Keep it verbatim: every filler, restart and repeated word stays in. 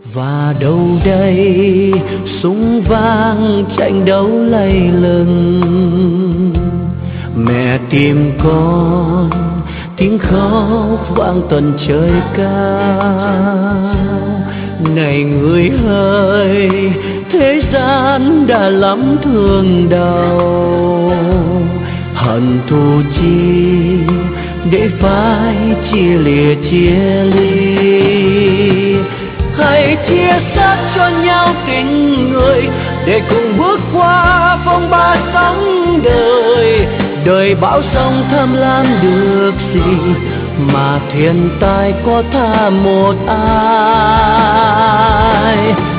Và đâu đây súng vang tranh đấu lay lừng, mẹ tìm con tiếng khóc vang tận trời cao. Này người ơi, thế gian đã lắm thương đau, hận thù chi để phải chia lìa chia ly. Hãy chia sẻ cho nhau tình người để cùng bước qua phong ba sóng đời. Đời bão sông tham lam được gì mà thiên tai có tha một ai.